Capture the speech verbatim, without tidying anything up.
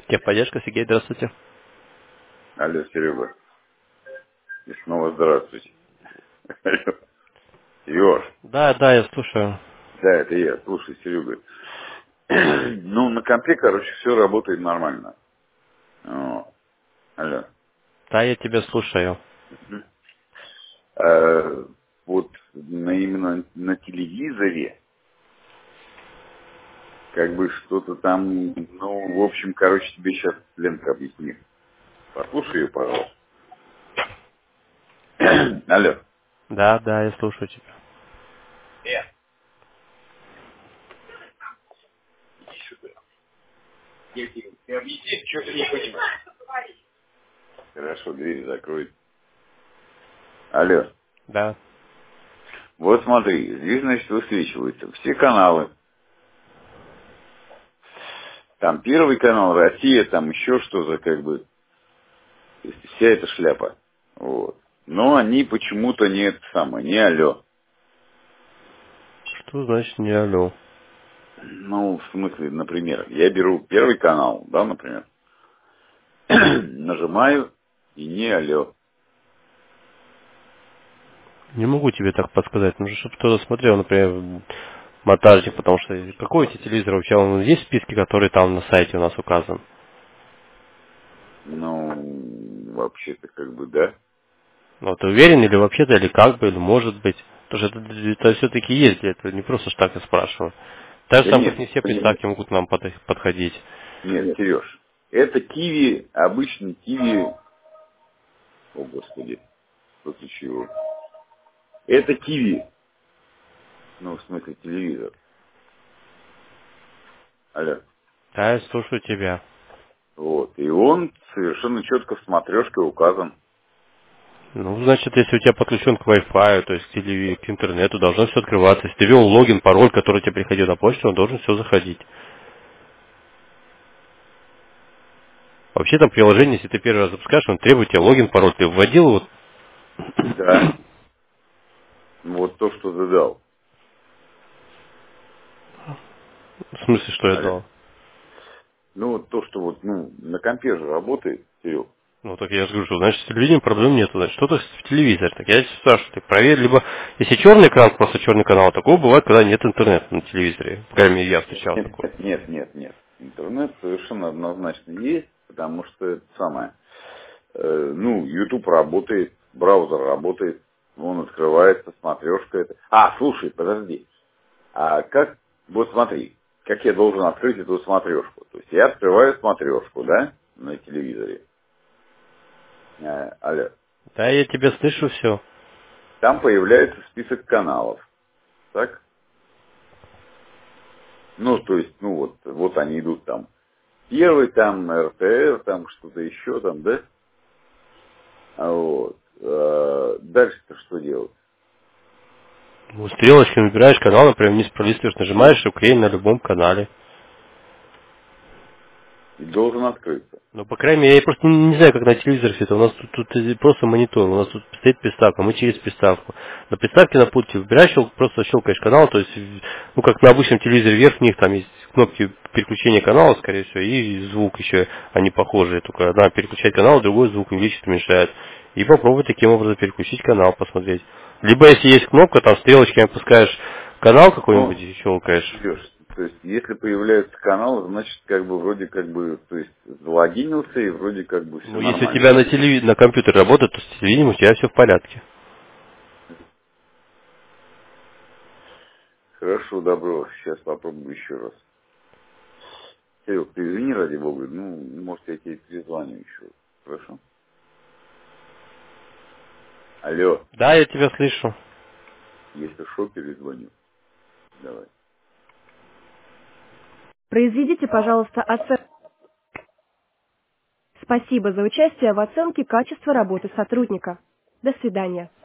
Техподдержка, Сергей, здравствуйте. Алло, Серега. И снова здравствуйте. Алло. Сереж. Да, да, я слушаю. Да, это я. Слушай, Серега. Ну, на компе, короче, все работает нормально. О, алло. Да, я тебя слушаю. Мгм. А, вот на, именно на телевизоре, как бы что-то там, ну, в общем, короче, тебе сейчас Ленка объяснит. Послушай ее, пожалуйста. Алло. Да, да, я слушаю тебя. Э, иди сюда. Я тебе- ты объясни, что ты не понимаешь. Хорошо, дверь закрой. Алло. Да. Вот смотри, здесь, значит, высвечиваются все каналы. Там Первый канал, Россия, там еще что-то, как бы, то есть вся эта шляпа. Вот. Но они почему-то не это самое, не алло. Что значит не алло? Ну, в смысле, например, я беру Первый канал, да, например, нажимаю и не алло. Не могу тебе так подсказать. Нужно, чтобы кто-то смотрел, например, монтажник, потому что какой у тебя телевизор вообще? Он есть в списке, который там на сайте у нас указан? Ну, вообще-то как бы да. Ну, ты уверен или вообще-то, или как бы, или может быть? Потому что это, это все-таки есть, это не просто ж так я спрашиваю. Так же Да самое, как нет, не все приставки могут к нам под- подходить. нет, Сереж, это киви, обычный киви, о господи, выключи его. Это киви, ну, в смысле телевизор. Алло. Да, я слушаю тебя. Вот. И он совершенно четко в смотрешке указан. Ну, значит, если у тебя подключен к Wi-Fi, то есть к, телеви- к интернету, должно все открываться. Если ты ввел логин, пароль, который тебе приходил на почту, он должен все заходить. Вообще там приложение, если ты первый раз запускаешь, он требует тебе логин, пароль. Ты вводил его? Да. Вот то, что ты дал. В смысле, что я Алло. дал? Ну, вот то, что вот, ну, на компе же работает, Серег. Ну, так я же говорю, что, значит, с телевидением проблем нету. Значит, что-то в телевизоре. Так я спрашиваю, ты проверь, либо, если черный экран, просто черный канал, такого бывает, когда нет интернета на телевизоре. По крайней мере, я встречал такое. Нет, нет, нет, нет. Интернет совершенно однозначно есть, потому что это самое. э, ну, YouTube работает, браузер работает, он открывается, смотрешка это. А, слушай, подожди. А как, вот смотри, как я должен открыть эту смотрешку? То есть я открываю смотрешку, да, на телевизоре. Э, алло. Да, я тебя слышу все. Там появляется список каналов. Так? Ну, то есть, ну вот, вот они идут там. Первый там эр тэ эр, там что-то еще там, да? А вот. Э, дальше-то что делать? Ну, стрелочкой выбираешь канал, например, вниз пролистываешь, нажимаешь и уклеен на любом канале. И должен открыться. Ну, по крайней мере, я просто не, не знаю, как на телевизоре все это. У нас тут, тут э, просто монитор, у нас тут стоит приставка, мы через приставку. На приставке на пульте выбираешь, щел- просто щелкаешь канал, то есть, в- ну, как на обычном телевизоре верхних, там есть кнопки переключения канала, скорее всего, и звук еще, они похожие, только одна переключает канал, другой звук увеличит, уменьшает. И попробуй таким образом переключить канал, посмотреть. Либо, если есть кнопка, там стрелочкой опускаешь канал какой-нибудь Но, и щелкаешь. Сереж, то есть, если появляются каналы, значит, как бы, вроде как бы, то есть, залогинился, и вроде как бы все Ну, если у нормально. тебя на телеви... на компьютере работает, то с телевидением у тебя все в порядке. Хорошо, добро. Сейчас попробую еще раз. Серег, ты извини, ради бога, ну, может, я тебе перезвоню еще. Хорошо? Алло, Да, я тебя слышу. если шо, перезвоню. Давай. Произведите, пожалуйста, оценку. Спасибо за участие в оценке качества работы сотрудника. До свидания.